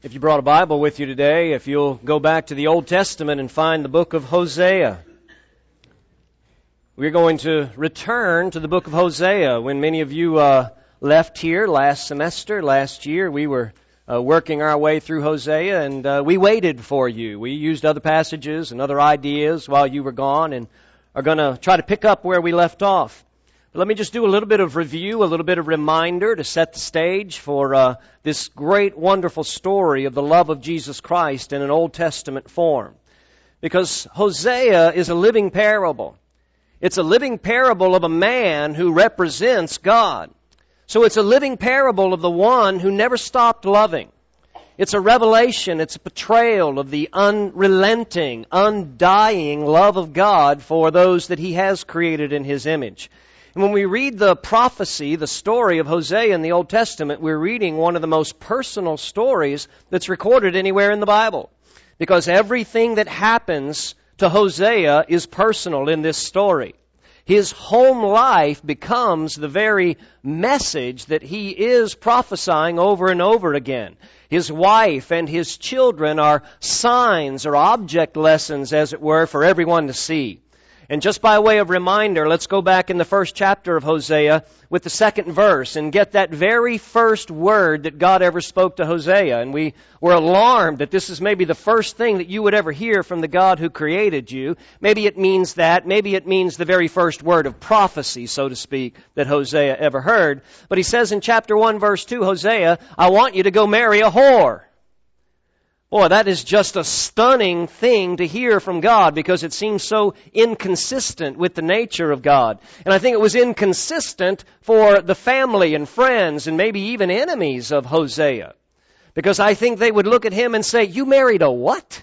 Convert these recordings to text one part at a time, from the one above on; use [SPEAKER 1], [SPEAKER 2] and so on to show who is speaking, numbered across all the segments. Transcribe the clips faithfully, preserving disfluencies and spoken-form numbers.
[SPEAKER 1] If you brought a Bible with you today, if you'll go back to the Old Testament and find the book of Hosea. We're going to return to the book of Hosea. When many of you uh, left here last semester, last year, we were uh, working our way through Hosea, and uh, we waited for you. We used other passages and other ideas while you were gone, and are going to try to pick up where we left off. But let me just do a little bit of review, a little bit of reminder to set the stage for uh, this great, wonderful story of the love of Jesus Christ in an Old Testament form. Because Hosea is a living parable. It's a living parable of a man who represents God. So it's a living parable of the one who never stopped loving. It's a revelation, it's a portrayal of the unrelenting, undying love of God for those that He has created in His image. And when we read the prophecy, the story of Hosea in the Old Testament, we're reading one of the most personal stories that's recorded anywhere in the Bible. Because everything that happens to Hosea is personal in this story. His home life becomes the very message that he is prophesying over and over again. His wife and his children are signs or object lessons, as it were, for everyone to see. And just by way of reminder, let's go back in the first chapter of Hosea with the second verse and get that very first word that God ever spoke to Hosea. And we were alarmed that this is maybe the first thing that you would ever hear from the God who created you. Maybe it means that. Maybe it means the very first word of prophecy, so to speak, that Hosea ever heard. But he says in chapter one, verse two, Hosea, I want you to go marry a whore. Boy, that is just a stunning thing to hear from God because it seems so inconsistent with the nature of God. And I think it was inconsistent for the family and friends and maybe even enemies of Hosea. Because I think they would look at him and say, you married a what?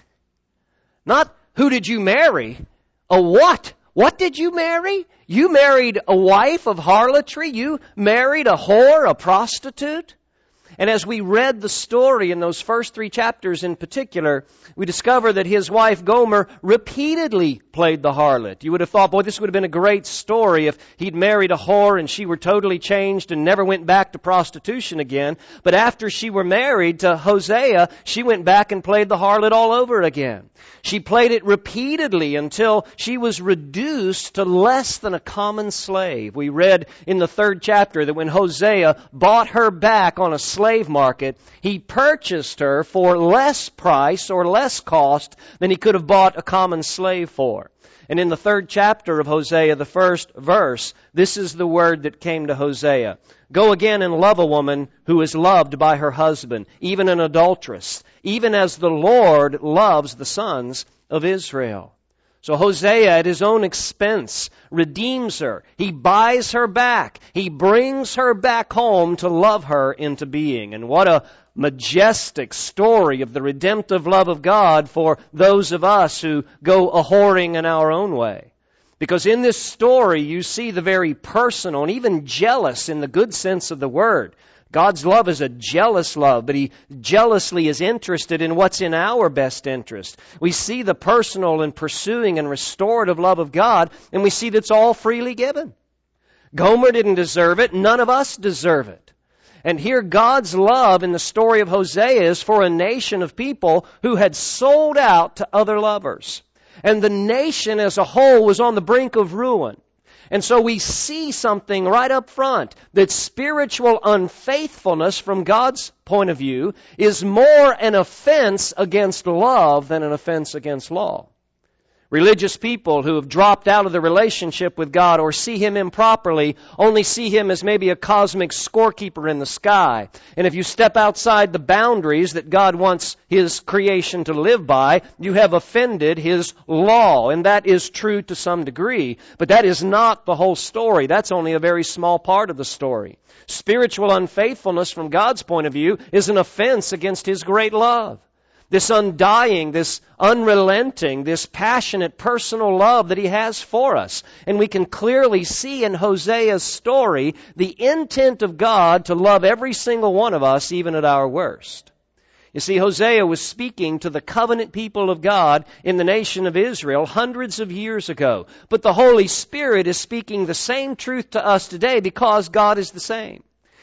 [SPEAKER 1] Not who did you marry? A what? What did you marry? You married a wife of harlotry? You married a whore, a prostitute? And as we read the story in those first three chapters in particular, we discover that his wife Gomer repeatedly played the harlot. You would have thought, boy, this would have been a great story if he'd married a whore and she were totally changed and never went back to prostitution again. But after she were married to Hosea, she went back and played the harlot all over again. She played it repeatedly until she was reduced to less than a common slave. We read in the third chapter that when Hosea bought her back on a slave market, he purchased her for less price or less cost than he could have bought a common slave for. And in the third chapter of Hosea, the first verse, this is the word that came to Hosea. Go again and love a woman who is loved by her husband, even an adulteress, even as the Lord loves the sons of Israel. So Hosea, at his own expense, redeems her. He buys her back. He brings her back home to love her into being. And what a majestic story of the redemptive love of God for those of us who go a-whoring in our own way. Because in this story, you see the very personal and even jealous in the good sense of the word. God's love is a jealous love, but He jealously is interested in what's in our best interest. We see the personal and pursuing and restorative love of God, and we see that's all freely given. Gomer didn't deserve it. None of us deserve it. And here God's love in the story of Hosea is for a nation of people who had sold out to other lovers. And the nation as a whole was on the brink of ruin. And so we see something right up front, that spiritual unfaithfulness from God's point of view is more an offense against love than an offense against law. Religious people who have dropped out of the relationship with God or see Him improperly only see Him as maybe a cosmic scorekeeper in the sky. And if you step outside the boundaries that God wants His creation to live by, you have offended His law. And that is true to some degree. But that is not the whole story. That's only a very small part of the story. Spiritual unfaithfulness from God's point of view is an offense against His great love. This undying, this unrelenting, this passionate personal love that He has for us. And we can clearly see in Hosea's story the intent of God to love every single one of us, even at our worst. You see, Hosea was speaking to the covenant people of God in the nation of Israel hundreds of years ago. But the Holy Spirit is speaking the same truth to us today because God is the same.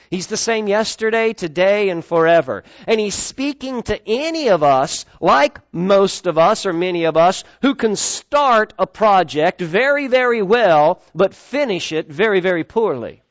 [SPEAKER 1] He's the same yesterday, today, and forever. And He's speaking to any of us, like most of us or many of us, who can start a project very, very well, but finish it very, very poorly.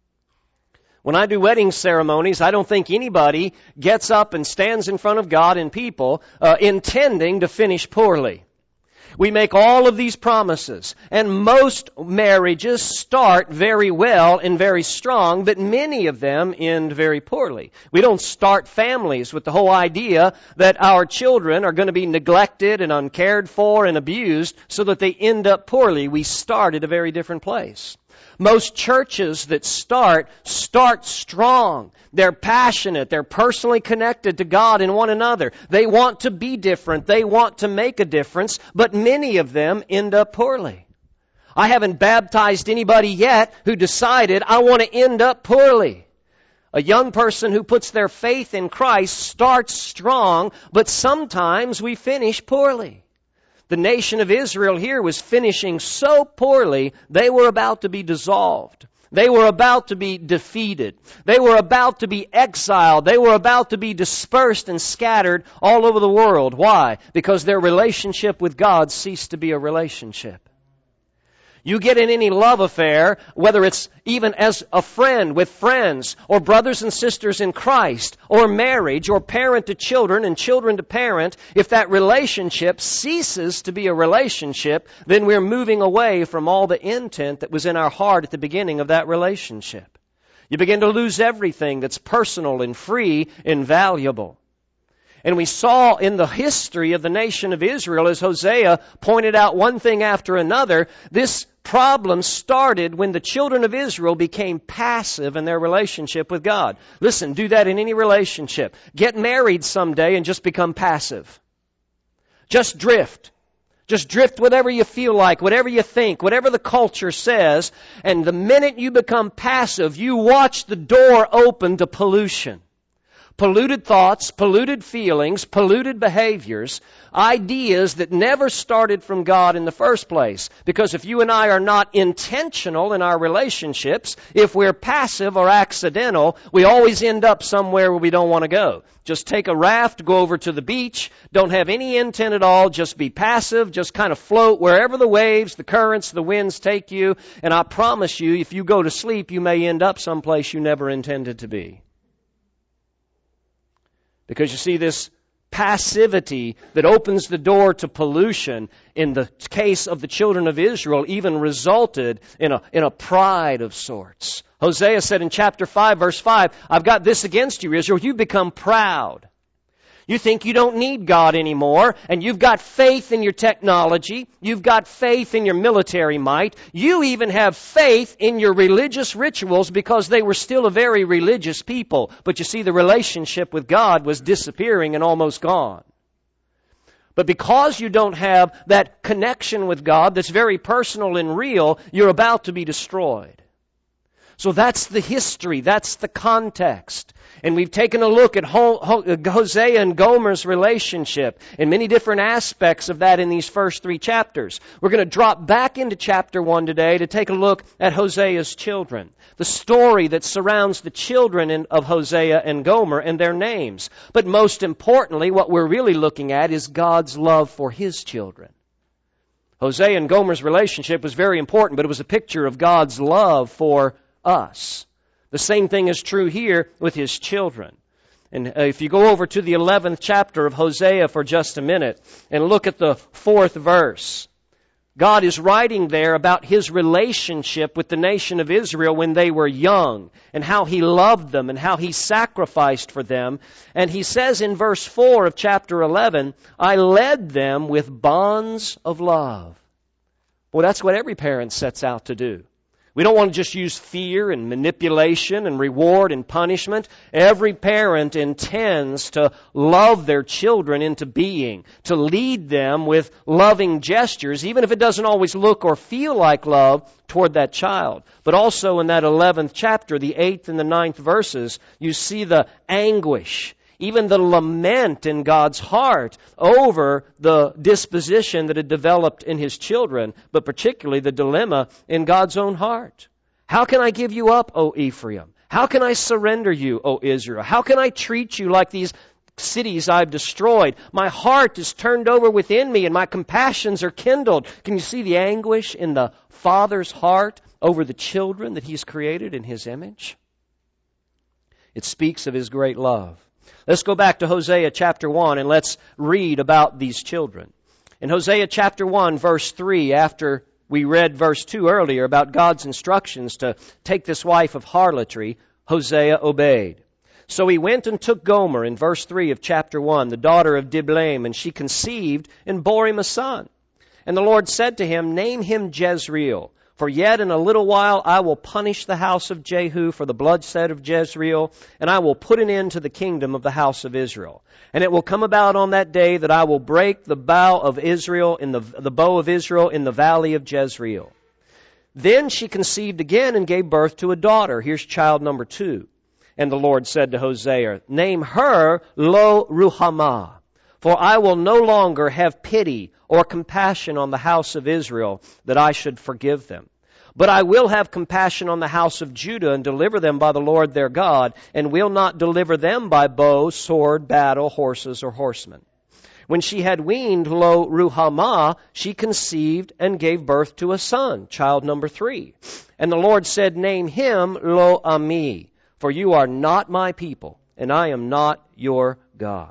[SPEAKER 1] When I do wedding ceremonies, I don't think anybody gets up and stands in front of God and people uh, intending to finish poorly. We make all of these promises, and most marriages start very well and very strong, but many of them end very poorly. We don't start families with the whole idea that our children are going to be neglected and uncared for and abused so that they end up poorly. We start at a very different place. Most churches that start, start strong. They're passionate. They're personally connected to God and one another. They want to be different. They want to make a difference, but many of them end up poorly. I haven't baptized anybody yet who decided, I want to end up poorly. A young person who puts their faith in Christ starts strong, but sometimes we finish poorly. The nation of Israel here was finishing so poorly, they were about to be dissolved. They were about to be defeated. They were about to be exiled. They were about to be dispersed and scattered all over the world. Why? Because their relationship with God ceased to be a relationship. You get in any love affair, whether it's even as a friend with friends, or brothers and sisters in Christ, or marriage, or parent to children and children to parent, if that relationship ceases to be a relationship, then we're moving away from all the intent that was in our heart at the beginning of that relationship. You begin to lose everything that's personal and free and valuable. And we saw in the history of the nation of Israel, as Hosea pointed out one thing after another, this problem started when the children of Israel became passive in their relationship with God. Listen, do that in any relationship. Get married someday and just become passive. Just drift. Just drift whatever you feel like, whatever you think, whatever the culture says. And the minute you become passive, you watch the door open to pollution. Polluted thoughts, polluted feelings, polluted behaviors, ideas that never started from God in the first place. Because if you and I are not intentional in our relationships, if we're passive or accidental, we always end up somewhere where we don't want to go. Just take a raft, go over to the beach, don't have any intent at all, just be passive, just kind of float wherever the waves, the currents, the winds take you. And I promise you, if you go to sleep, you may end up someplace you never intended to be. Because you see, this passivity that opens the door to pollution, in the case of the children of Israel, even resulted in a, in a pride of sorts. Hosea said in chapter five, verse five, I've got this against you, Israel. You've become proud. You think you don't need God anymore, and you've got faith in your technology. You've got faith in your military might. You even have faith in your religious rituals because they were still a very religious people. But you see, the relationship with God was disappearing and almost gone. But because you don't have that connection with God that's very personal and real, you're about to be destroyed. So that's the history. That's the context. And we've taken a look at Hosea and Gomer's relationship and many different aspects of that in these first three chapters. We're going to drop back into chapter one today to take a look at Hosea's children. The story that surrounds the children of Hosea and Gomer and their names. But most importantly, what we're really looking at is God's love for His children. Hosea and Gomer's relationship was very important, but it was a picture of God's love for us. The same thing is true here with His children. And if you go over to the eleventh chapter of Hosea for just a minute and look at the fourth verse, God is writing there about His relationship with the nation of Israel when they were young and how He loved them and how He sacrificed for them. And He says in verse four of chapter eleven, I led them with bonds of love. Well, that's what every parent sets out to do. We don't want to just use fear and manipulation and reward and punishment. Every parent intends to love their children into being, to lead them with loving gestures, even if it doesn't always look or feel like love toward that child. But also in that eleventh chapter, the eighth and the ninth verses, you see the anguish, even the lament in God's heart over the disposition that had developed in His children, but particularly the dilemma in God's own heart. How can I give you up, O Ephraim? How can I surrender you, O Israel? How can I treat you like these cities I've destroyed? My heart is turned over within me, and my compassions are kindled. Can you see the anguish in the Father's heart over the children that He's created in His image? It speaks of His great love. Let's go back to Hosea chapter one and let's read about these children. In Hosea chapter one, verse three, after we read verse two earlier about God's instructions to take this wife of harlotry, Hosea obeyed. So he went and took Gomer, in verse three of chapter one, the daughter of Diblaim, and she conceived and bore him a son. And the Lord said to him, Name him Jezreel, for yet in a little while I will punish the house of Jehu for the bloodshed of Jezreel, and I will put an end to the kingdom of the house of Israel. And it will come about on that day that I will break the bow of Israel in the, the bow of Israel in the valley of Jezreel. Then she conceived again and gave birth to a daughter. Here's child number two. And the Lord said to Hosea, Name her Lo Ruhamah, for I will no longer have pity or compassion on the house of Israel, that I should forgive them. But I will have compassion on the house of Judah and deliver them by the Lord their God, and will not deliver them by bow, sword, battle, horses, or horsemen. When she had weaned Lo Ruhamah, she conceived and gave birth to a son, child number three. And the Lord said, Name him Lo Ami, for you are not my people, and I am not your God.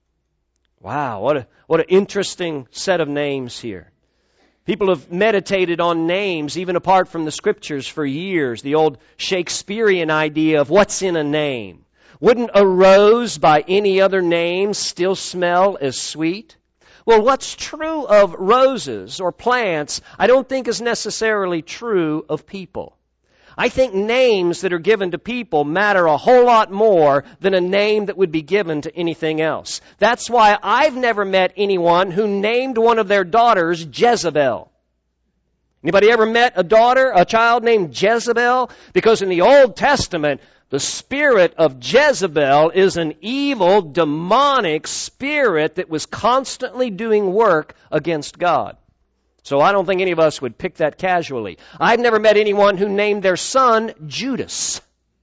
[SPEAKER 1] Wow, what a what an interesting set of names here. People have meditated on names, even apart from the Scriptures, for years. The old Shakespearean idea of what's in a name. Wouldn't a rose by any other name still smell as sweet? Well, what's true of roses or plants, I don't think is necessarily true of people. I think names that are given to people matter a whole lot more than a name that would be given to anything else. That's why I've never met anyone who named one of their daughters Jezebel. Anybody ever met a daughter, a child named Jezebel? Because in the Old Testament, the spirit of Jezebel is an evil, demonic spirit that was constantly doing work against God. So I don't think any of us would pick that casually. I've never met anyone who named their son Judas.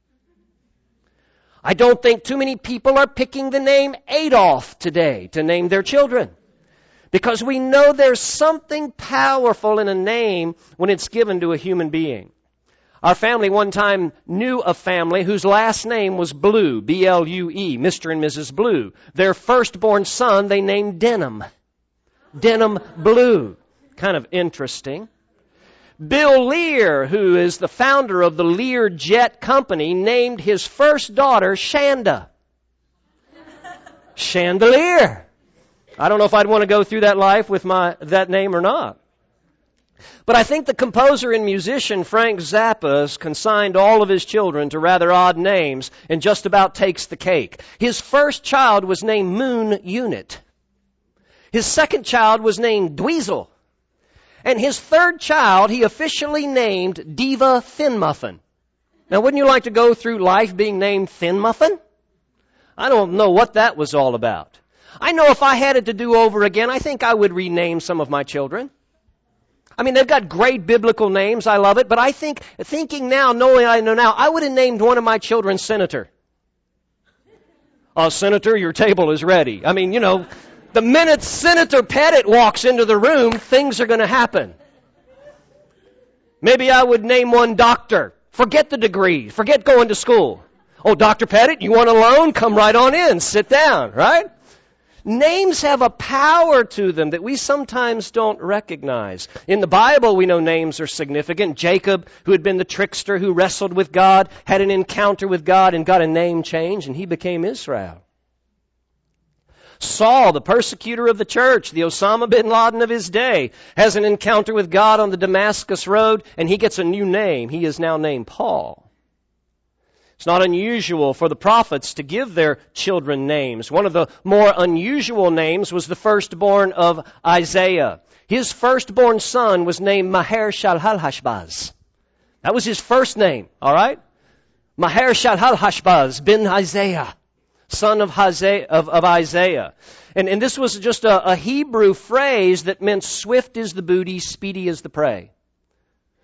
[SPEAKER 1] I don't think too many people are picking the name Adolf today to name their children. Because we know there's something powerful in a name when it's given to a human being. Our family one time knew a family whose last name was Blue, B L U E, Mister and Missus Blue. Their firstborn son they named Denham. Denham Blue. Kind of interesting. Bill Lear, who is the founder of the Lear Jet Company, named his first daughter Shanda. Chandelier. I don't know if I'd want to go through that life with my that name or not. But I think the composer and musician Frank Zappa has consigned all of his children to rather odd names and just about takes the cake. His first child was named Moon Unit. His second child was named Dweezil. And his third child, he officially named Diva Thin Muffin. Now, wouldn't you like to go through life being named Thin Muffin? I don't know what that was all about. I know if I had it to do over again, I think I would rename some of my children. I mean, they've got great biblical names. I love it. But I think, thinking now, knowing I know now, I would have named one of my children Senator. Oh, Senator, your table is ready. I mean, you know... The minute Senator Pettit walks into the room, things are going to happen. Maybe I would name one doctor. Forget the degree. Forget going to school. Oh, Doctor Pettit, you want a loan? Come right on in. Sit down, right? Names have a power to them that we sometimes don't recognize. In the Bible, we know names are significant. Jacob, who had been the trickster who wrestled with God, had an encounter with God and got a name change, and he became Israel. Saul, the persecutor of the church, the Osama bin Laden of his day, has an encounter with God on the Damascus Road, and he gets a new name. He is now named Paul. It's not unusual for the prophets to give their children names. One of the more unusual names was the firstborn of Isaiah. His firstborn son was named Maher-shalal-Hashbaz. That was his first name, all right? Maher-shalal-Hashbaz bin Isaiah. Son of, Isaiah, of, of Isaiah. And, and this was just a, a Hebrew phrase that meant swift is the booty, speedy is the prey.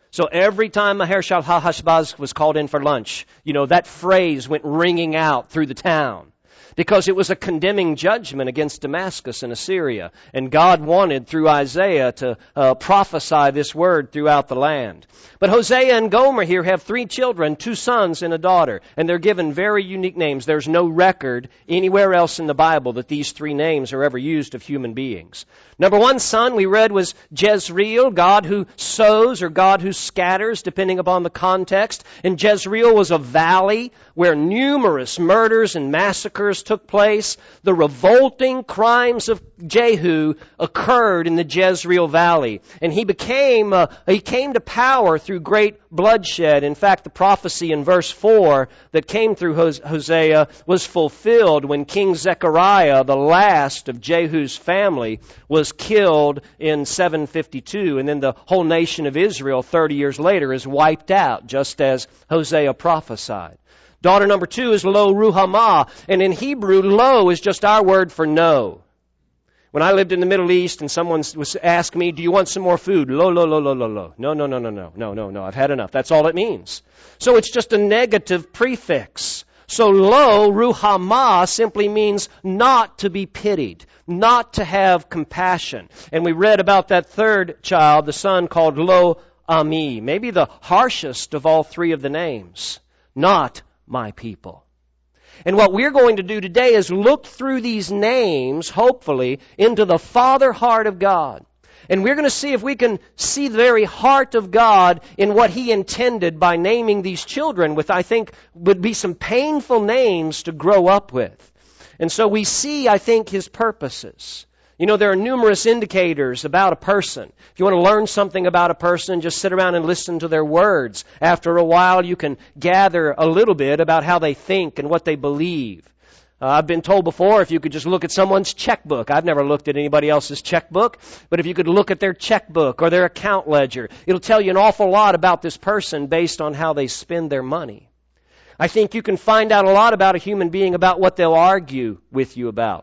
[SPEAKER 1] So every time Maher-shalal-hash-baz was called in for lunch, you know, that phrase went ringing out through the town. Because it was a condemning judgment against Damascus and Assyria. And God wanted, through Isaiah, to uh, prophesy this word throughout the land. But Hosea and Gomer here have three children, two sons and a daughter. And they're given very unique names. There's no record anywhere else in the Bible that these three names are ever used of human beings. Number one son we read was Jezreel, God who sows or God who scatters, depending upon the context. And Jezreel was a valley where numerous murders and massacres took place. The revolting crimes of Jehu occurred in the Jezreel Valley. And he became, uh, he came to power through great bloodshed. In fact, the prophecy in verse four that came through Hosea was fulfilled when King Zechariah, the last of Jehu's family, was killed in seven fifty-two. And then the whole nation of Israel thirty years later is wiped out, just as Hosea prophesied. Daughter number two is Lo Ruhamah, and in Hebrew, Lo is just our word for no. When I lived in the Middle East and someone was asked me, do you want some more food? Lo, lo, lo, lo, lo, lo. No, no, no, no, no, no, no, no. I've had enough. That's all it means. So it's just a negative prefix. So Lo Ruhamah simply means not to be pitied, not to have compassion. And we read about that third child, the son called Lo Ami, maybe the harshest of all three of the names. Not my people. And what we're going to do today is look through these names, hopefully, into the Father heart of God. And we're going to see if we can see the very heart of God in what He intended by naming these children with, I think, would be some painful names to grow up with. And so we see, I think, His purposes. You know, there are numerous indicators about a person. If you want to learn something about a person, just sit around and listen to their words. After a while, you can gather a little bit about how they think and what they believe. Uh, I've been told before, if you could just look at someone's checkbook. I've never looked at anybody else's checkbook, but if you could look at their checkbook or their account ledger, it'll tell you an awful lot about this person based on how they spend their money. I think you can find out a lot about a human being about what they'll argue with you about.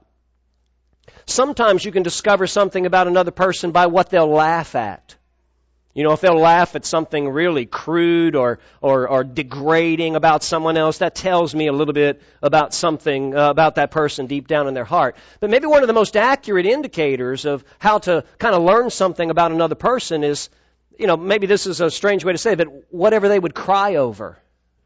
[SPEAKER 1] Sometimes you can discover something about another person by what they'll laugh at. You know, if they'll laugh at something really crude or or, or degrading about someone else, that tells me a little bit about something, uh, about that person deep down in their heart. But maybe one of the most accurate indicators of how to kind of learn something about another person is, you know, maybe this is a strange way to say it, but whatever they would cry over.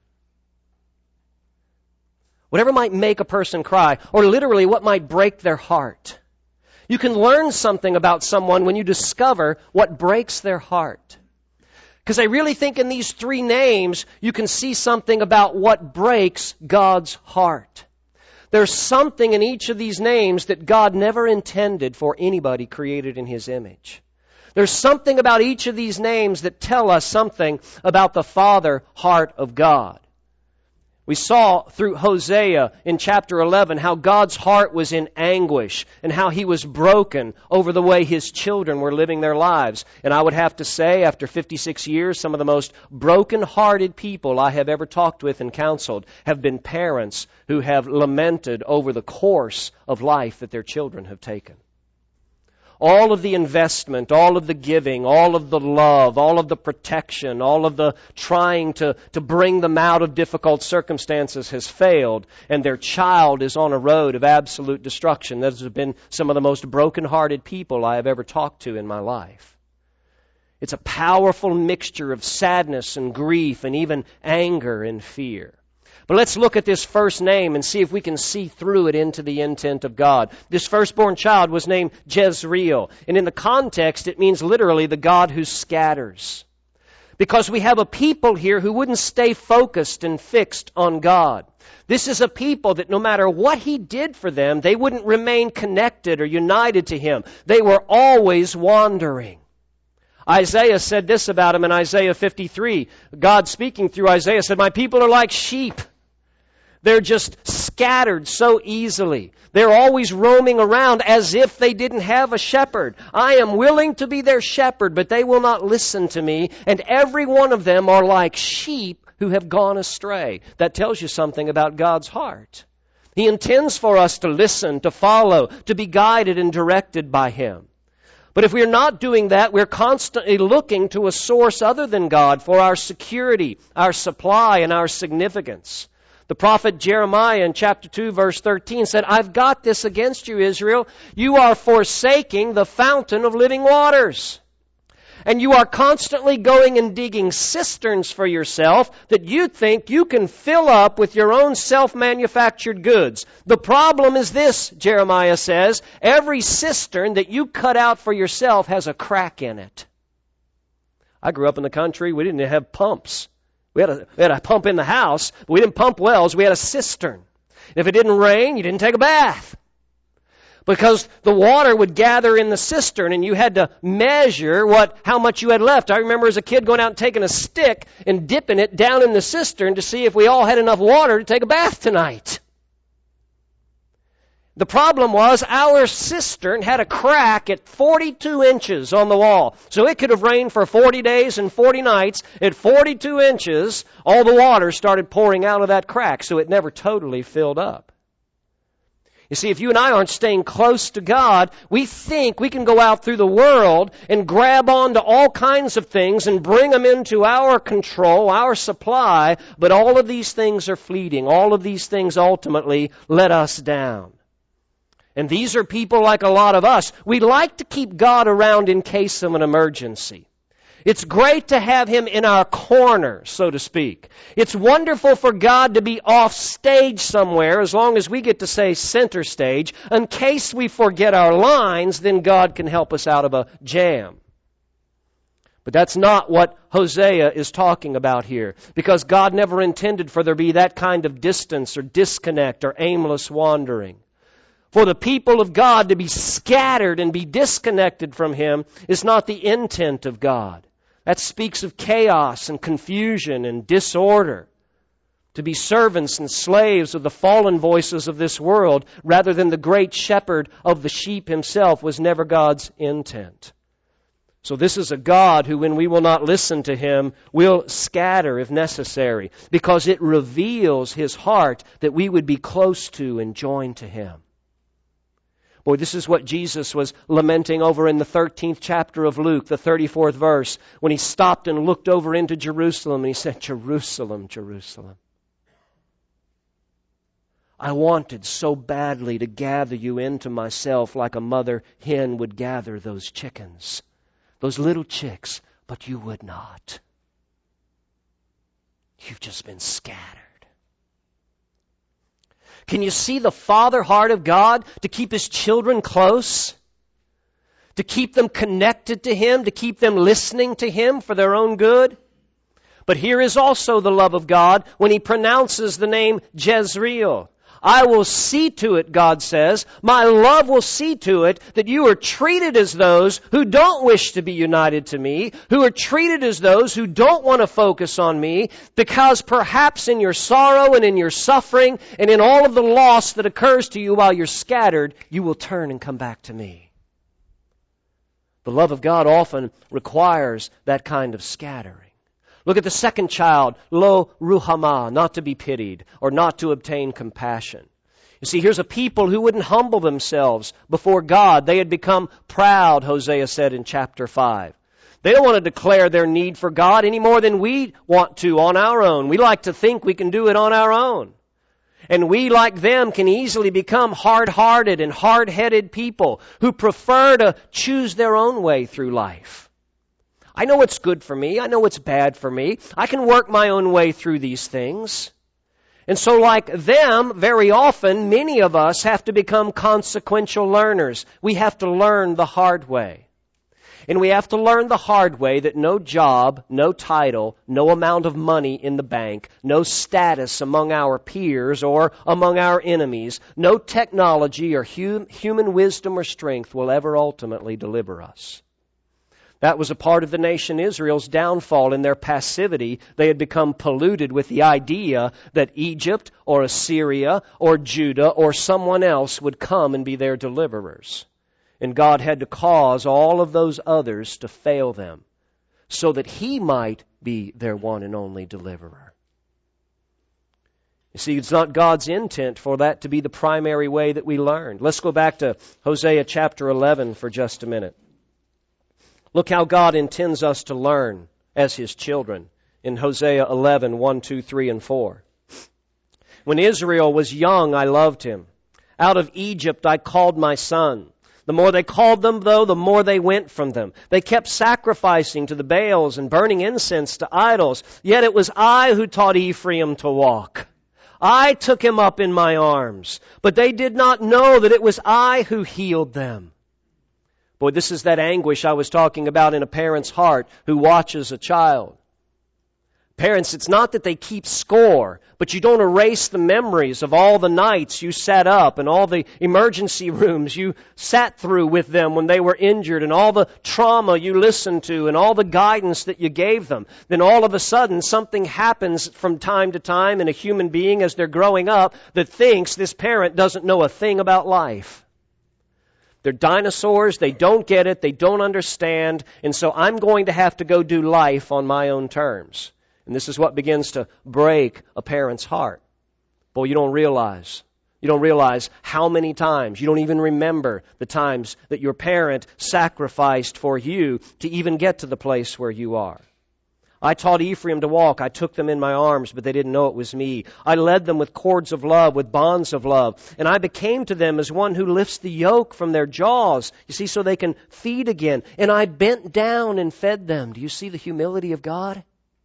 [SPEAKER 1] Whatever might make a person cry, or literally what might break their heart. You can learn something about someone when you discover what breaks their heart. Because I really think in these three names, you can see something about what breaks God's heart. There's something in each of these names that God never intended for anybody created in His image. There's something about each of these names that tell us something about the Father heart of God. We saw through Hosea in chapter eleven how God's heart was in anguish and how He was broken over the way His children were living their lives. And I would have to say, after fifty-six years, some of the most broken-hearted people I have ever talked with and counseled have been parents who have lamented over the course of life that their children have taken. All of the investment, all of the giving, all of the love, all of the protection, all of the trying to, to bring them out of difficult circumstances has failed, and their child is on a road of absolute destruction. Those have been some of the most broken-hearted people I have ever talked to in my life. It's a powerful mixture of sadness and grief and even anger and fear. But let's look at this first name and see if we can see through it into the intent of God. This firstborn child was named Jezreel. And in the context, it means literally the God who scatters. Because we have a people here who wouldn't stay focused and fixed on God. This is a people that no matter what He did for them, they wouldn't remain connected or united to Him. They were always wandering. Isaiah said this about him in Isaiah fifty-three. God speaking through Isaiah said, "My people are like sheep. They're just scattered so easily. They're always roaming around as if they didn't have a shepherd. I am willing to be their shepherd, but they will not listen to me. And every one of them are like sheep who have gone astray." That tells you something about God's heart. He intends for us to listen, to follow, to be guided and directed by Him. But if we're not doing that, we're constantly looking to a source other than God for our security, our supply, and our significance. The prophet Jeremiah in chapter two, verse thirteen said, I've got this against you, Israel. You are forsaking the fountain of living waters. And you are constantly going and digging cisterns for yourself that you think you can fill up with your own self-manufactured goods. The problem is this, Jeremiah says, every cistern that you cut out for yourself has a crack in it. I grew up in the country. We didn't have pumps. We had a, we had a pump in the house, but we didn't pump wells. We had a cistern. If it didn't rain, you didn't take a bath. Because the water would gather in the cistern and you had to measure what how much you had left. I remember as a kid going out and taking a stick and dipping it down in the cistern to see if we all had enough water to take a bath tonight. The problem was our cistern had a crack at forty-two inches on the wall. So it could have rained for forty days and forty nights. At forty-two inches, all the water started pouring out of that crack, so it never totally filled up. You see, if you and I aren't staying close to God, we think we can go out through the world and grab onto all kinds of things and bring them into our control, our supply, but all of these things are fleeting. All of these things ultimately let us down. And these are people like a lot of us. We like to keep God around in case of an emergency. It's great to have Him in our corner, so to speak. It's wonderful for God to be off stage somewhere as long as we get to say center stage. In case we forget our lines, then God can help us out of a jam. But that's not what Hosea is talking about here, because God never intended for there to be that kind of distance or disconnect or aimless wandering. For the people of God to be scattered and be disconnected from Him is not the intent of God. That speaks of chaos and confusion and disorder. To be servants and slaves of the fallen voices of this world rather than the great shepherd of the sheep Himself was never God's intent. So this is a God who, when we will not listen to Him, will scatter if necessary, because it reveals His heart that we would be close to and joined to Him. Boy, this is what Jesus was lamenting over in the thirteenth chapter of Luke, the thirty-fourth verse, when He stopped and looked over into Jerusalem and He said, Jerusalem, Jerusalem, I wanted so badly to gather you into myself like a mother hen would gather those chickens, those little chicks, but you would not. You've just been scattered. Can you see the father heart of God to keep His children close? To keep them connected to Him, to keep them listening to Him for their own good? But here is also the love of God when He pronounces the name Jezreel. I will see to it, God says, my love will see to it that you are treated as those who don't wish to be united to me, who are treated as those who don't want to focus on me, because perhaps in your sorrow and in your suffering and in all of the loss that occurs to you while you're scattered, you will turn and come back to me. The love of God often requires that kind of scattering. Look at the second child, lo ruhamah, not to be pitied or not to obtain compassion. You see, here's a people who wouldn't humble themselves before God. They had become proud, Hosea said in chapter five. They don't want to declare their need for God any more than we want to on our own. We like to think we can do it on our own. And we, like them, can easily become hard-hearted and hard-headed people who prefer to choose their own way through life. I know what's good for me. I know what's bad for me. I can work my own way through these things. And so like them, very often, many of us have to become consequential learners. We have to learn the hard way. And we have to learn the hard way that no job, no title, no amount of money in the bank, no status among our peers or among our enemies, no technology or hum- human wisdom or strength will ever ultimately deliver us. That was a part of the nation Israel's downfall. In their passivity, they had become polluted with the idea that Egypt or Assyria or Judah or someone else would come and be their deliverers. And God had to cause all of those others to fail them so that He might be their one and only deliverer. You see, it's not God's intent for that to be the primary way that we learn. Let's go back to Hosea chapter eleven for just a minute. Look how God intends us to learn as His children in Hosea eleven, one, two, three, and four. When Israel was young, I loved him. Out of Egypt I called my son. The more they called them, though, the more they went from them. They kept sacrificing to the Baals and burning incense to idols. Yet it was I who taught Ephraim to walk. I took him up in my arms. But they did not know that it was I who healed them. Boy, this is that anguish I was talking about in a parent's heart who watches a child. Parents, it's not that they keep score, but you don't erase the memories of all the nights you sat up and all the emergency rooms you sat through with them when they were injured and all the trauma you listened to and all the guidance that you gave them. Then all of a sudden something happens from time to time in a human being as they're growing up that thinks this parent doesn't know a thing about life. They're dinosaurs, they don't get it, they don't understand, and so I'm going to have to go do life on my own terms. And this is what begins to break a parent's heart. Boy, you don't realize. You don't realize how many times, you don't even remember the times that your parent sacrificed for you to even get to the place where you are. I taught Ephraim to walk. I took them in my arms, but they didn't know it was me. I led them with cords of love, with bonds of love. And I became to them as one who lifts the yoke from their jaws, you see, so they can feed again. And I bent down and fed them. Do you see the humility of God?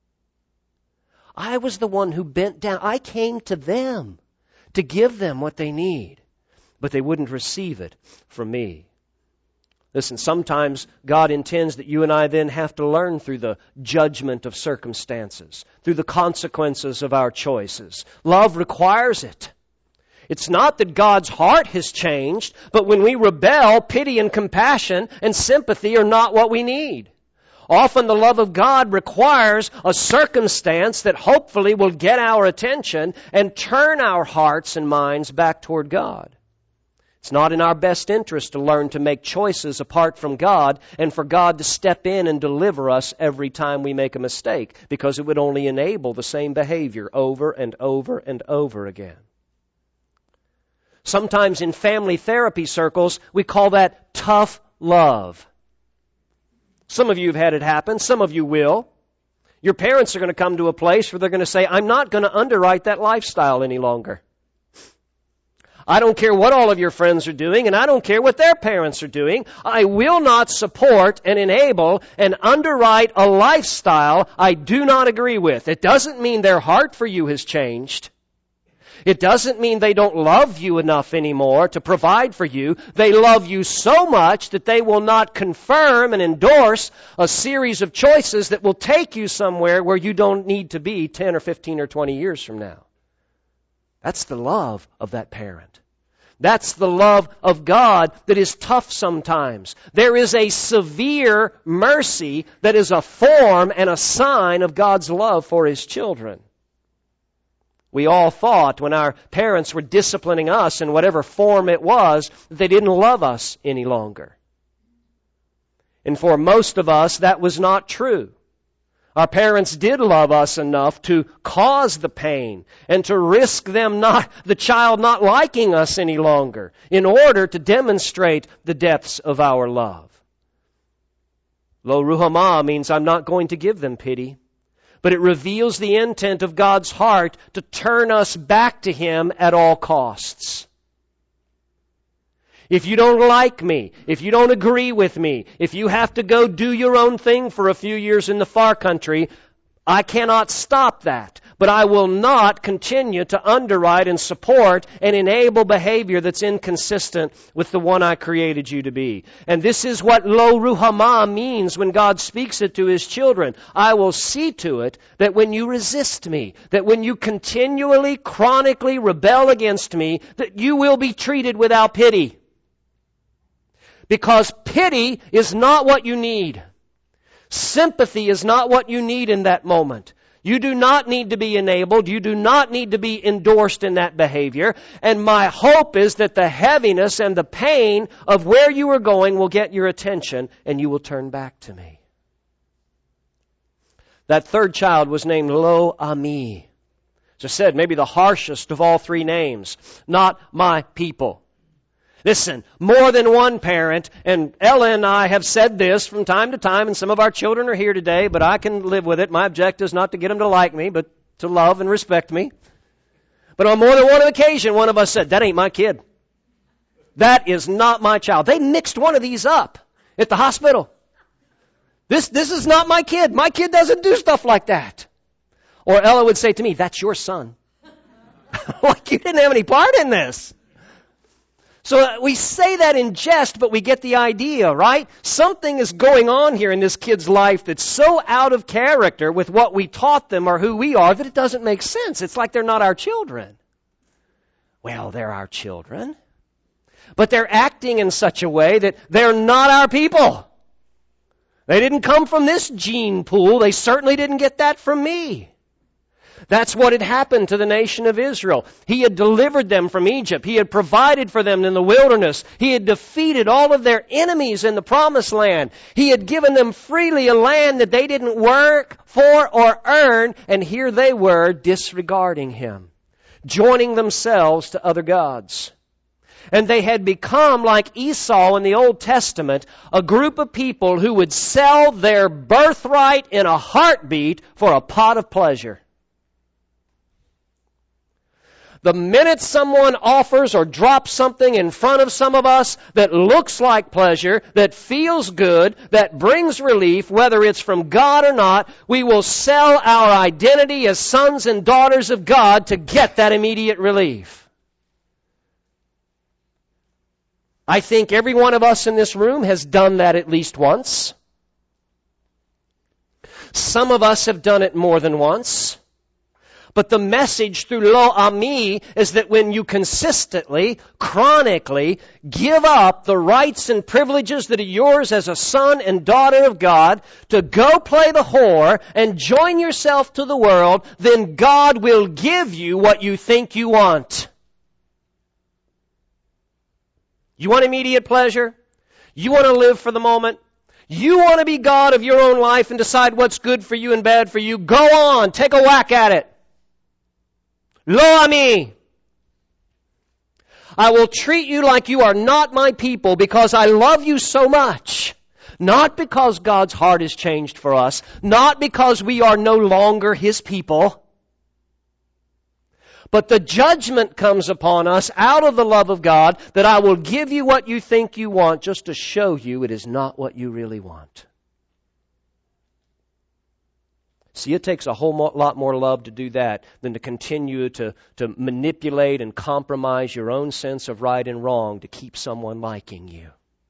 [SPEAKER 1] I was the one who bent down. I came to them to give them what they need, but they wouldn't receive it from me. Listen, sometimes God intends that you and I then have to learn through the judgment of circumstances, through the consequences of our choices. Love requires it. It's not that God's heart has changed, but when we rebel, pity and compassion and sympathy are not what we need. Often the love of God requires a circumstance that hopefully will get our attention and turn our hearts and minds back toward God. It's not in our best interest to learn to make choices apart from God and for God to step in and deliver us every time we make a mistake, because it would only enable the same behavior over and over and over again. Sometimes in family therapy circles, we call that tough love. Some of you have had it happen. Some of you will. Your parents are going to come to a place where they're going to say, I'm not going to underwrite that lifestyle any longer. I don't care what all of your friends are doing, and I don't care what their parents are doing. I will not support and enable and underwrite a lifestyle I do not agree with. It doesn't mean their heart for you has changed. It doesn't mean they don't love you enough anymore to provide for you. They love you so much that they will not confirm and endorse a series of choices that will take you somewhere where you don't need to be ten or fifteen or twenty years from now. That's the love of that parent. That's the love of God that is tough sometimes. There is a severe mercy that is a form and a sign of God's love for His children. We all thought when our parents were disciplining us in whatever form it was, that they didn't love us any longer. And for most of us, that was not true. Our parents did love us enough to cause the pain and to risk them not, the child not liking us any longer in order to demonstrate the depths of our love. Lo ruhamah means I'm not going to give them pity, but it reveals the intent of God's heart to turn us back to Him at all costs. If you don't like me, if you don't agree with me, if you have to go do your own thing for a few years in the far country, I cannot stop that. But I will not continue to underwrite and support and enable behavior that's inconsistent with the one I created you to be. And this is what lo ruhamah means when God speaks it to His children. I will see to it that when you resist me, that when you continually, chronically rebel against me, that you will be treated without pity. Because pity is not what you need. Sympathy is not what you need in that moment. You do not need to be enabled. You do not need to be endorsed in that behavior. And my hope is that the heaviness and the pain of where you are going will get your attention and you will turn back to me. That third child was named Lo-Ami. As I said, maybe the harshest of all three names. Not my people. Listen, more than one parent, and Ella and I have said this from time to time, and some of our children are here today, but I can live with it. My objective is not to get them to like me, but to love and respect me. But on more than one occasion, one of us said, that ain't my kid. That is not my child. They mixed one of these up at the hospital. This, this is not my kid. My kid doesn't do stuff like that. Or Ella would say to me, that's your son. Like you didn't have any part in this. So we say that in jest, but we get the idea, right? Something is going on here in this kid's life that's so out of character with what we taught them or who we are that it doesn't make sense. It's like they're not our children. Well, they're our children. But they're acting in such a way that they're not our people. They didn't come from this gene pool. They certainly didn't get that from me. That's what had happened to the nation of Israel. He had delivered them from Egypt. He had provided for them in the wilderness. He had defeated all of their enemies in the promised land. He had given them freely a land that they didn't work for or earn, and here they were disregarding Him, joining themselves to other gods. And they had become, like Esau in the Old Testament, a group of people who would sell their birthright in a heartbeat for a pot of pleasure. The minute someone offers or drops something in front of some of us that looks like pleasure, that feels good, that brings relief, whether it's from God or not, we will sell our identity as sons and daughters of God to get that immediate relief. I think every one of us in this room has done that at least once. Some of us have done it more than once. But the message through Lo Ami is that when you consistently, chronically give up the rights and privileges that are yours as a son and daughter of God to go play the whore and join yourself to the world, then God will give you what you think you want. You want immediate pleasure? You want to live for the moment? You want to be God of your own life and decide what's good for you and bad for you? Go on, take a whack at it. Lo Ami. I will treat you like you are not my people because I love you so much. Not because God's heart has changed for us. Not because we are no longer His people. But the judgment comes upon us out of the love of God that I will give you what you think you want just to show you it is not what you really want. See, it takes a whole lot more love to do that than to continue to, to manipulate and compromise your own sense of right and wrong to keep someone liking you.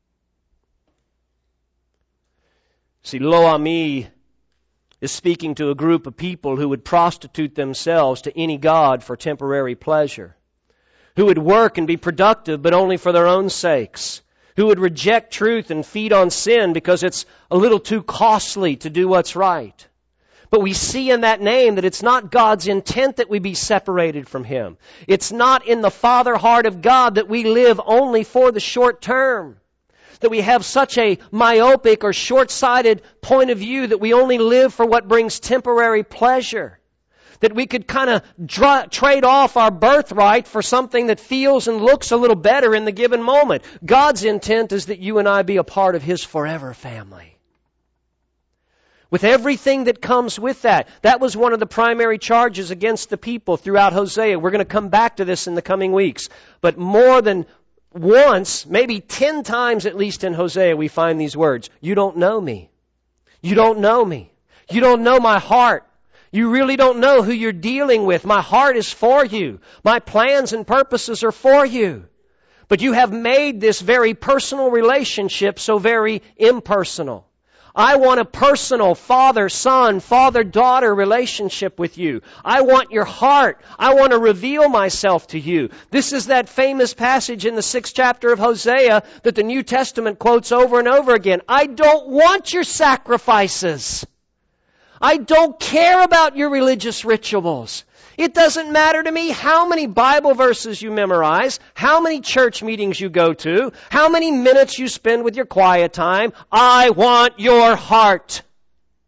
[SPEAKER 1] See, Lo Ami is speaking to a group of people who would prostitute themselves to any god for temporary pleasure, who would work and be productive but only for their own sakes, who would reject truth and feed on sin because it's a little too costly to do what's right. But we see in that name that it's not God's intent that we be separated from Him. It's not in the Father heart of God that we live only for the short term. That we have such a myopic or short-sighted point of view that we only live for what brings temporary pleasure. That we could kind of dra- trade off our birthright for something that feels and looks a little better in the given moment. God's intent is that you and I be a part of His forever family. With everything that comes with that. That was one of the primary charges against the people throughout Hosea. We're going to come back to this in the coming weeks. But more than once, maybe ten times at least in Hosea, we find these words. You don't know me. You don't know me. You don't know my heart. You really don't know who you're dealing with. My heart is for you. My plans and purposes are for you. But you have made this very personal relationship so very impersonal. I want a personal father-son, father-daughter relationship with you. I want your heart. I want to reveal myself to you. This is that famous passage in the sixth chapter of Hosea that the New Testament quotes over and over again. I don't want your sacrifices. I don't care about your religious rituals. It doesn't matter to me how many Bible verses you memorize, how many church meetings you go to, how many minutes you spend with your quiet time. I want your heart.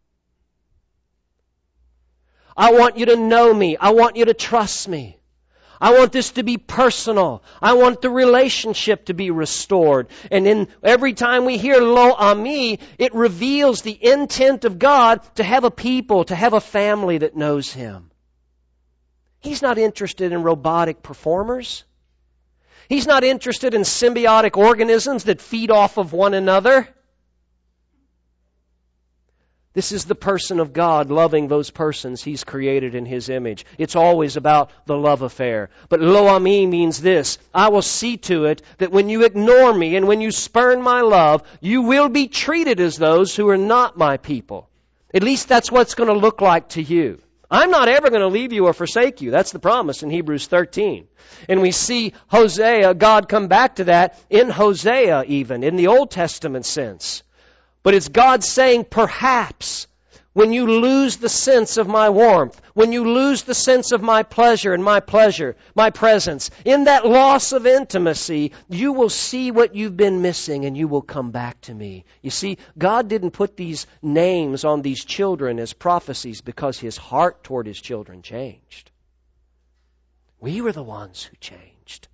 [SPEAKER 1] I want you to know me. I want you to trust me. I want this to be personal. I want the relationship to be restored. And in every time we hear Lo Ami, it reveals the intent of God to have a people, to have a family that knows Him. He's not interested in robotic performers. He's not interested in symbiotic organisms that feed off of one another. This is the person of God loving those persons He's created in His image. It's always about the love affair. But Lo Ami means this: I will see to it that when you ignore me and when you spurn my love, you will be treated as those who are not my people. At least that's what it's going to look like to you. I'm not ever going to leave you or forsake you. That's the promise in Hebrews thirteen. And we see Hosea, God come back to that in Hosea even, in the Old Testament sense. But it's God saying, perhaps, when you lose the sense of my warmth, when you lose the sense of my pleasure and my pleasure, my presence, in that loss of intimacy, you will see what you've been missing and you will come back to me. You see, God didn't put these names on these children as prophecies because His heart toward His children changed. We were the ones who changed.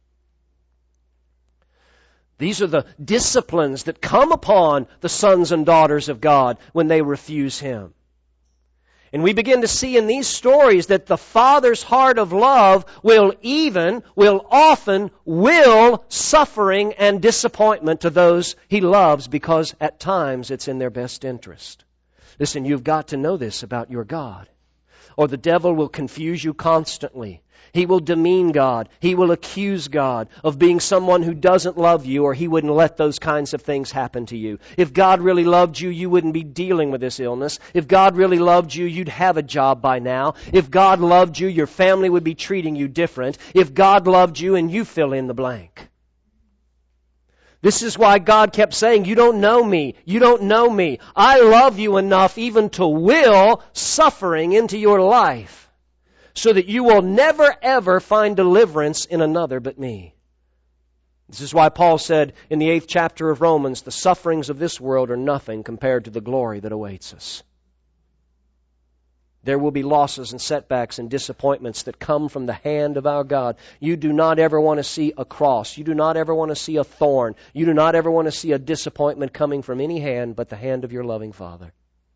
[SPEAKER 1] These are the disciplines that come upon the sons and daughters of God when they refuse Him. And we begin to see in these stories that the Father's heart of love will even, will often, will suffering and disappointment to those He loves because at times it's in their best interest. Listen, you've got to know this about your God, or the devil will confuse you constantly. He will demean God. He will accuse God of being someone who doesn't love you, or He wouldn't let those kinds of things happen to you. If God really loved you, you wouldn't be dealing with this illness. If God really loved you, you'd have a job by now. If God loved you, your family would be treating you different. If God loved you, and you fill in the blank. This is why God kept saying, you don't know me. You don't know me. I love you enough even to will suffering into your life, so that you will never ever find deliverance in another but me. This is why Paul said in the eighth chapter of Romans, the sufferings of this world are nothing compared to the glory that awaits us. There will be losses and setbacks and disappointments that come from the hand of our God. You do not ever want to see a cross. You do not ever want to see a thorn. You do not ever want to see a disappointment coming from any hand but the hand of your loving Father.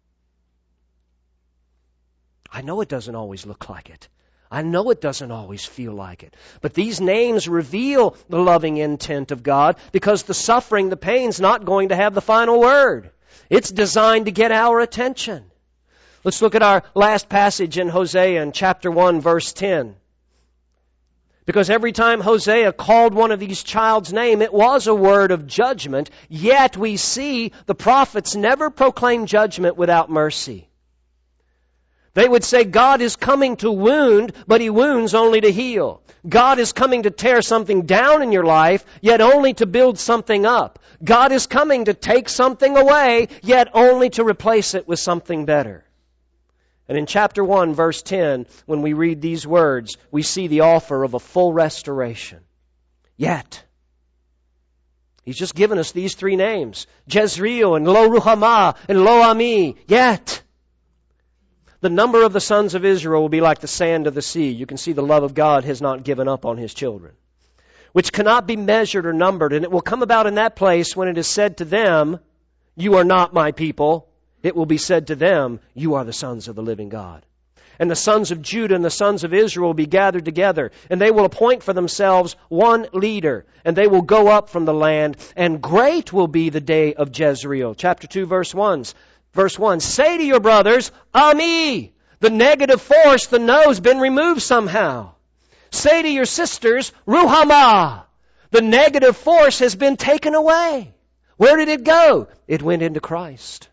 [SPEAKER 1] I know it doesn't always look like it. I know it doesn't always feel like it. But these names reveal the loving intent of God because the suffering, the pain's not going to have the final word. It's designed to get our attention. Let's look at our last passage in Hosea in chapter one, verse ten. Because every time Hosea called one of these child's name, it was a word of judgment. Yet we see the prophets never proclaim judgment without mercy. They would say God is coming to wound, but He wounds only to heal. God is coming to tear something down in your life, yet only to build something up. God is coming to take something away, yet only to replace it with something better. And in chapter one, verse ten, when we read these words, we see the offer of a full restoration. Yet, He's just given us these three names, Jezreel and Lo Ruhamah and Lo Ami. Yet, the number of the sons of Israel will be like the sand of the sea. You can see the love of God has not given up on His children, which cannot be measured or numbered. And it will come about in that place when it is said to them, you are not my people. It will be said to them, you are the sons of the living God. And the sons of Judah and the sons of Israel will be gathered together, and they will appoint for themselves one leader, and they will go up from the land, and great will be the day of Jezreel. Chapter two, verse one. Verse one, say to your brothers, Ami. The negative force, the no's been removed somehow. Say to your sisters, Ruhamah. The negative force has been taken away. Where did it go? It went into Christ.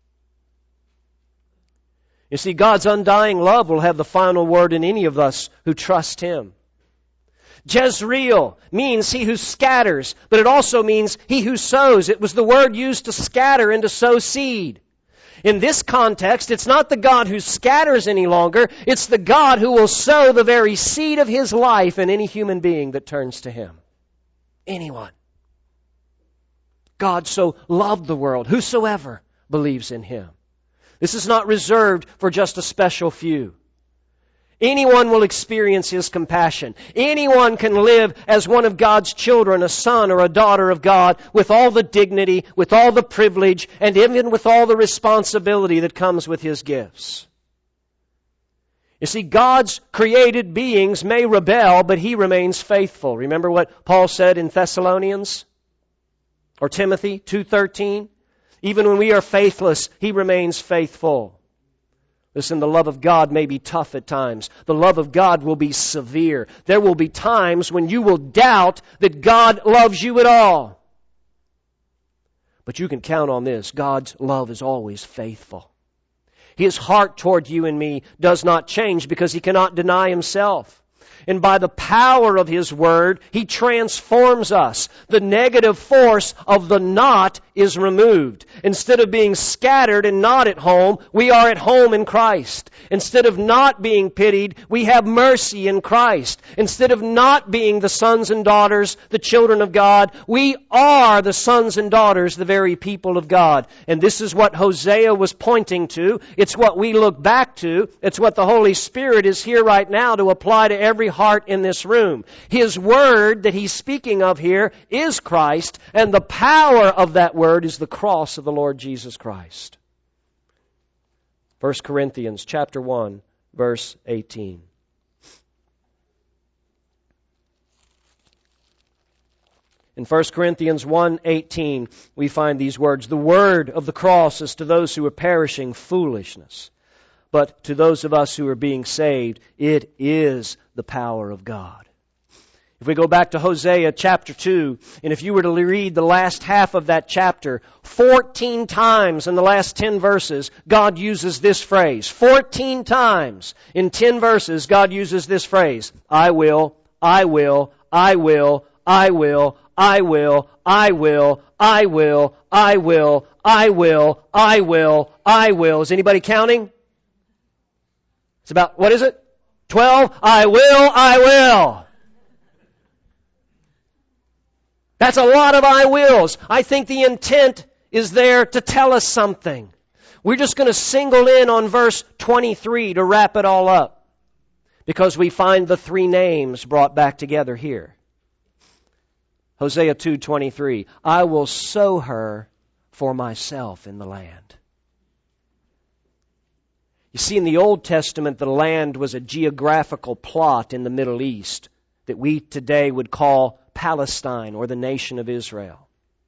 [SPEAKER 1] You see, God's undying love will have the final word in any of us who trust Him. Jezreel means he who scatters, but it also means he who sows. It was the word used to scatter and to sow seed. In this context, it's not the God who scatters any longer. It's the God who will sow the very seed of His life in any human being that turns to Him. Anyone. God so loved the world, whosoever believes in Him. This is not reserved for just a special few. Anyone will experience His compassion. Anyone can live as one of God's children, a son or a daughter of God, with all the dignity, with all the privilege, and even with all the responsibility that comes with His gifts. You see, God's created beings may rebel, but He remains faithful. Remember what Paul said in Thessalonians? Or Timothy two thirteen? Even when we are faithless, He remains faithful. Listen, the love of God may be tough at times. The love of God will be severe. There will be times when you will doubt that God loves you at all. But you can count on this. God's love is always faithful. His heart toward you and me does not change because He cannot deny Himself. And by the power of His Word, He transforms us. The negative force of the not is removed. Instead of being scattered and not at home, we are at home in Christ. Instead of not being pitied, we have mercy in Christ. Instead of not being the sons and daughters, the children of God, we are the sons and daughters, the very people of God. And this is what Hosea was pointing to. It's what we look back to. It's what the Holy Spirit is here right now to apply to every heart in this room. His Word that He's speaking of here is Christ, and the power of that Word is the cross of the Lord Jesus Christ. First Corinthians chapter one, verse eighteen. In First Corinthians one eighteen, we find these words, "The word of the cross is to those who are perishing foolishness, but to those of us who are being saved, it is the power of God." If we go back to Hosea chapter two, and if you were to read the last half of that chapter, fourteen times in the last ten verses, God uses this phrase. fourteen times in ten verses, God uses this phrase. I will, I will, I will, I will, I will, I will, I will, I will, I will, I will, I will. Is anybody counting? It's about, what is it? Twelve? I will, I will. That's a lot of I wills. I think the intent is there to tell us something. We're just going to single in on verse twenty-three to wrap it all up, because we find the three names brought back together here. Hosea two twenty-three, I will sow her for myself in the land. You see, in the Old Testament, the land was a geographical plot in the Middle East that we today would call Palestine or the nation of Israel.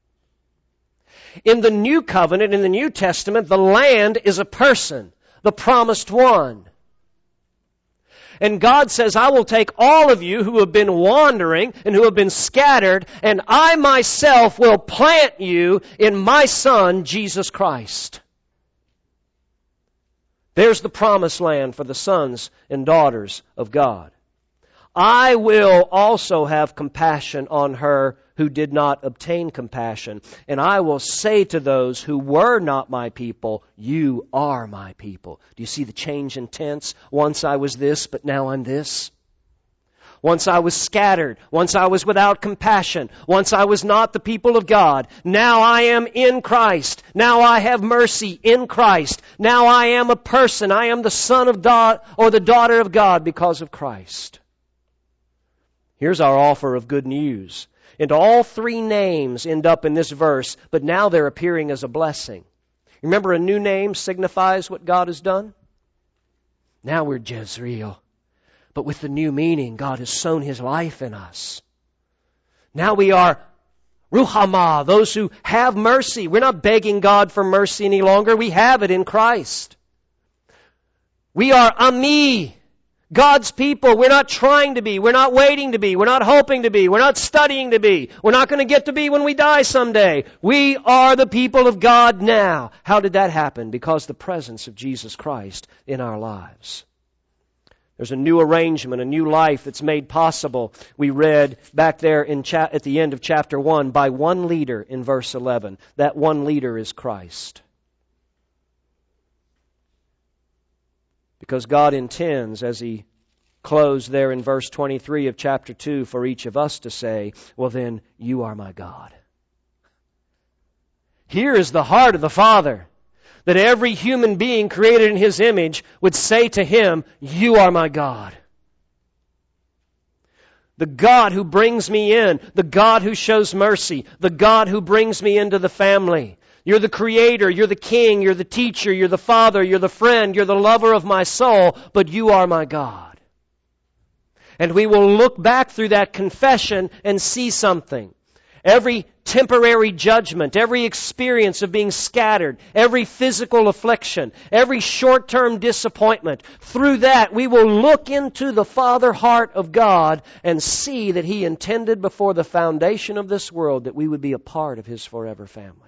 [SPEAKER 1] In the New Covenant, in the New Testament, the land is a person, the promised one. And God says, I will take all of you who have been wandering and who have been scattered, and I myself will plant you in my Son, Jesus Christ. There's the promised land for the sons and daughters of God. I will also have compassion on her who did not obtain compassion. And I will say to those who were not my people, you are my people. Do you see the change in tense? Once I was this, but now I'm this. Once I was scattered. Once I was without compassion. Once I was not the people of God. Now I am in Christ. Now I have mercy in Christ. Now I am a person. I am the son of God or the daughter of God because of Christ. Here's our offer of good news. And all three names end up in this verse, but now they're appearing as a blessing. Remember, a new name signifies what God has done? Now we're Jezreel. But with the new meaning, God has sown His life in us. Now we are Ruhamah, those who have mercy. We're not begging God for mercy any longer. We have it in Christ. We are Ami, God's people. We're not trying to be. We're not waiting to be. We're not hoping to be. We're not studying to be. We're not going to get to be when we die someday. We are the people of God now. How did that happen? Because the presence of Jesus Christ in our lives. There's a new arrangement, a new life that's made possible. We read back there in cha- at the end of chapter one, by one leader in verse eleven. That one leader is Christ. Because God intends, as He closed there in verse twenty-three of chapter two, for each of us to say, well then, you are my God. Here is the heart of the Father. that every human being created in His image would say to Him, "You are my God." The God who brings me in, the God who shows mercy, the God who brings me into the family. You're the Creator, you're the King, you're the teacher, you're the Father, you're the friend, you're the lover of my soul, but you are my God. And we will look back through that confession and see something. Every temporary judgment, every experience of being scattered, every physical affliction, every short-term disappointment, through that we will look into the Father heart of God and see that He intended before the foundation of this world that we would be a part of His forever family.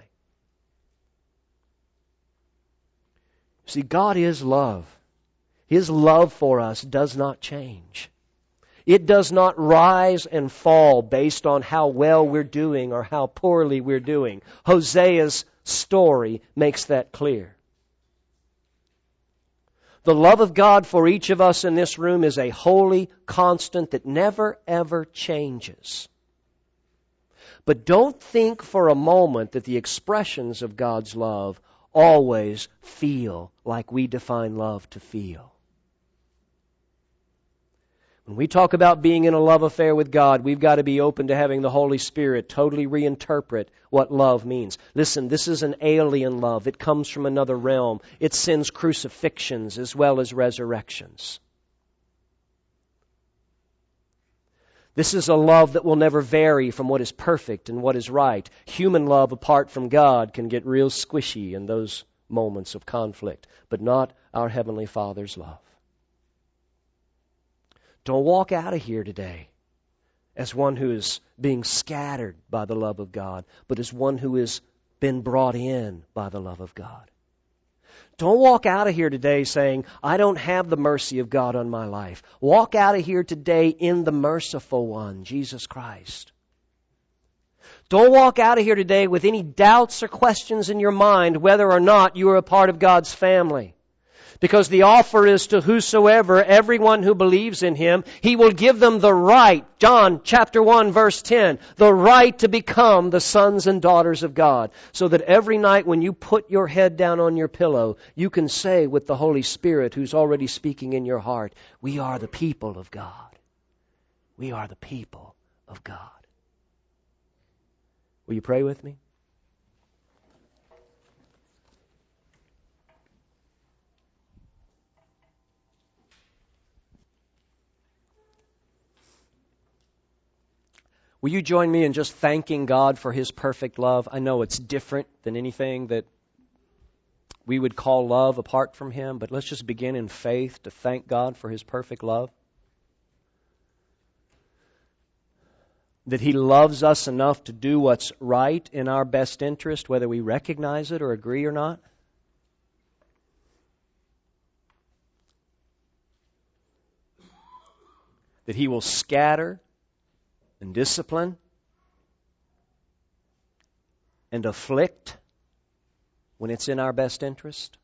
[SPEAKER 1] See, God is love. His love for us does not change. It does not rise and fall based on how well we're doing or how poorly we're doing. Hosea's story makes that clear. The love of God for each of us in this room is a holy constant that never, ever changes. But don't think for a moment that the expressions of God's love always feel like we define love to feel. When we talk about being in a love affair with God, we've got to be open to having the Holy Spirit totally reinterpret what love means. Listen, this is an alien love. It comes from another realm. It sends crucifixions as well as resurrections. This is a love that will never vary from what is perfect and what is right. Human love apart from God can get real squishy in those moments of conflict, but not our Heavenly Father's love. Don't walk out of here today as one who is being scattered by the love of God, but as one who has been brought in by the love of God. Don't walk out of here today saying, "I don't have the mercy of God on my life." Walk out of here today in the merciful one, Jesus Christ. Don't walk out of here today with any doubts or questions in your mind whether or not you are a part of God's family. Because the offer is to whosoever, everyone who believes in Him, He will give them the right, John chapter one verse ten, the right to become the sons and daughters of God. So that every night when you put your head down on your pillow, you can say with the Holy Spirit who's already speaking in your heart, "We are the people of God. We are the people of God." Will you pray with me? Will you join me in just thanking God for His perfect love? I know it's different than anything that we would call love apart from Him, but let's just begin in faith to thank God for His perfect love. That He loves us enough to do what's right in our best interest, whether we recognize it or agree or not. That He will scatter and discipline and afflict when it's in our best interest.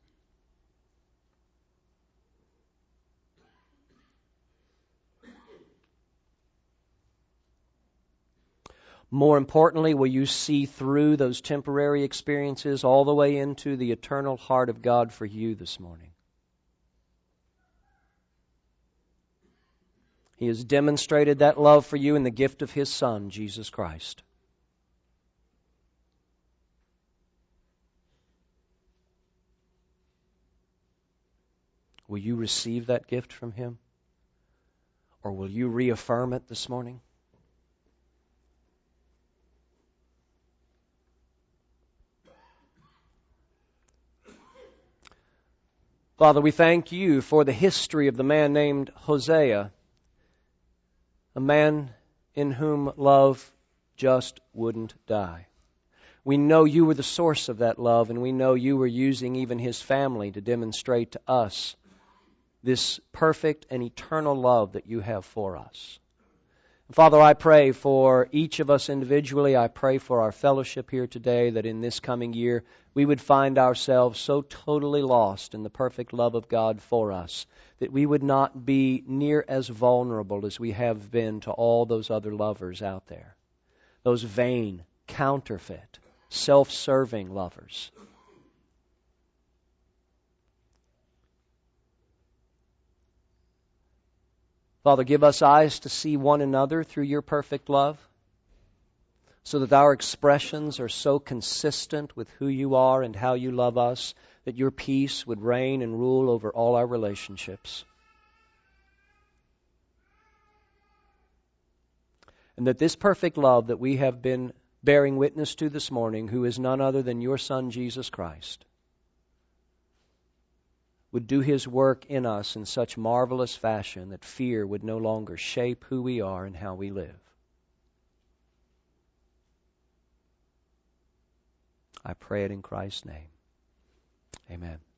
[SPEAKER 1] More importantly, will you see through those temporary experiences all the way into the eternal heart of God for you this morning? He has demonstrated that love for you in the gift of His Son, Jesus Christ. Will you receive that gift from Him? Or will you reaffirm it this morning? Father, we thank You for the history of the man named Hosea, a man in whom love just wouldn't die. We know You were the source of that love, and we know You were using even his family to demonstrate to us this perfect and eternal love that You have for us. Father, I pray for each of us individually. I pray for our fellowship here today that in this coming year we would find ourselves so totally lost in the perfect love of God for us that we would not be near as vulnerable as we have been to all those other lovers out there. Those vain, counterfeit, self-serving lovers. Father, give us eyes to see one another through your perfect love, so that our expressions are so consistent with who you are and how you love us, that your peace would reign and rule over all our relationships. And that this perfect love that we have been bearing witness to this morning, who is none other than your Son, Jesus Christ, would do His work in us in such marvelous fashion that fear would no longer shape who we are and how we live. I pray it in Christ's name. Amen.